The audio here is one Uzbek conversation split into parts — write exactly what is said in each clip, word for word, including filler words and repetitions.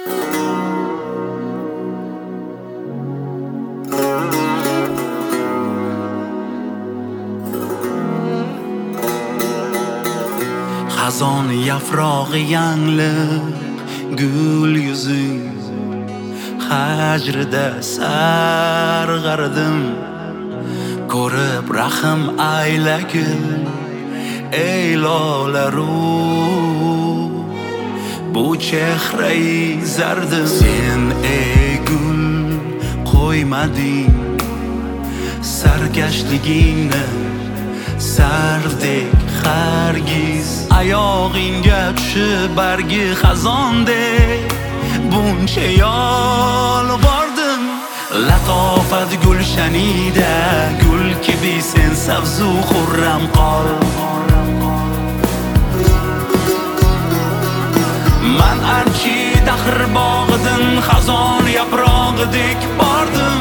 Xazon yaprog'i yangliq gul yuzing hajrida sarg'ardim ko'rib rahim aylagil ey lolaru bu chehrai zardim sen ey gul qo'ymading sarkashligingni sardek hargiz oyog'ingga tushib bargi xazondek buncha yolvordim latofat gulshanida gul kibi sen savzu xurram qol man archi dahr bog'idan xazon yaprog'idek bordim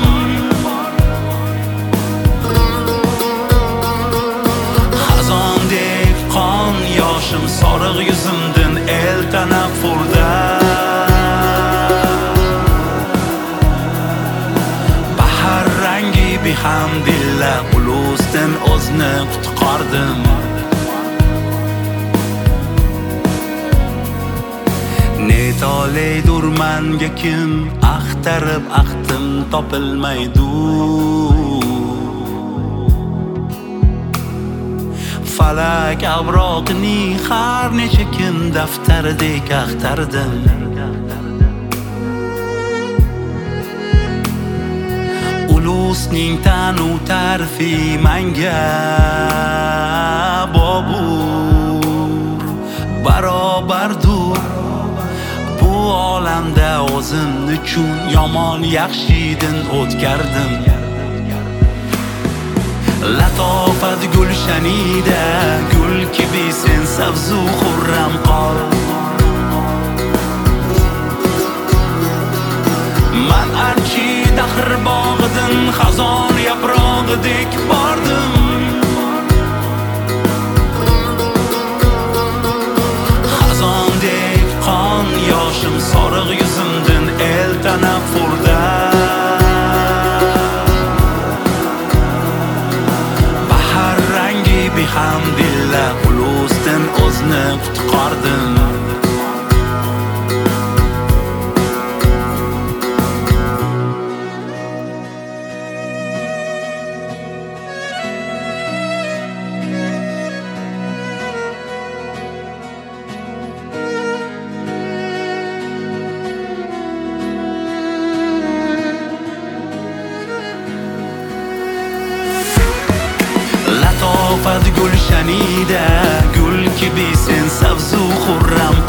xazondek qon yoshim soriq yuzimdan el tanaffurda bahar rangi bihamdillah ulusdan o'zni qutqardim netoleydur manga kim axtarib axtim topilmaydu falak avroqni har necha kun daftardek axtardim ulusning tanu tarfi manga bobur barobardur bu olamda o'zim uchun yomon yaxshidan o'tkardim latofat gulshanida gul kibi sen savzu xurram qol man archi dahr bog'idan xazon yaprog'idek bordim xazondek qon yoshim soriq yuzimdan el tanaffurda bihamdillah ulusdan o'zni qutqardim latofat gulshanida gul kibi sen savzu xurram